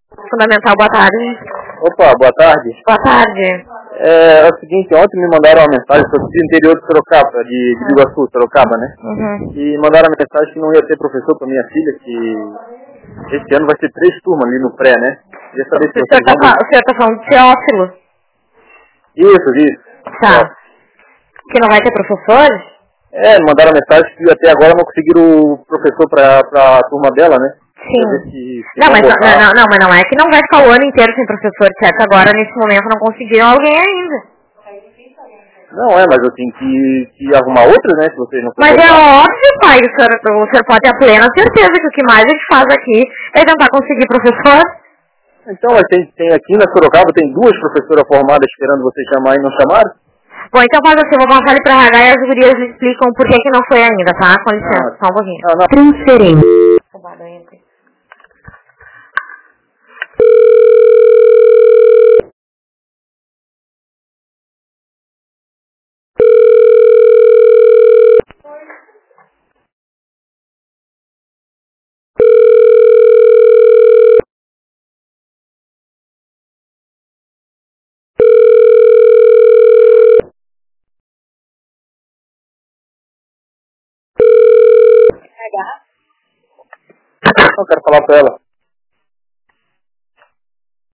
Fundamental, boa tarde. Opa, boa tarde. Boa tarde. É o seguinte, ontem me mandaram uma mensagem sobre o interior de Sorocaba, de Biguaçu, Sorocaba, né? Uhum. E mandaram a mensagem que não ia ter professor para minha filha, que esse ano vai ter 3 turmas ali no pré, né? Queria saber se O vocês vão... senhor tá falando de Teófilo? Isso. Tá. Ó, Que não vai ter professores? mandaram a mensagem que até agora não conseguiram o professor para a turma dela, né? Queria ver Sim. se Não, vão mas voltar. mas não é que não vai ficar o ano inteiro sem professor, certo? Agora, nesse momento, não conseguiram alguém ainda. Não, mas eu tenho que arrumar outras, né? Se vocês não Mas forem é voltar. óbvio, pai, o senhor pode ter a plena certeza que o que mais a gente faz aqui é tentar conseguir professor. Então, mas tem aqui na Sorocaba, tem 2 professoras formadas esperando vocês chamar e não chamaram? Bom, então faz assim, eu vou passar ali pra RH e as gurias lhe explicam por que não foi ainda, tá? Com licença, só um pouquinho. Não. Transferência. Eu quero falar com ela.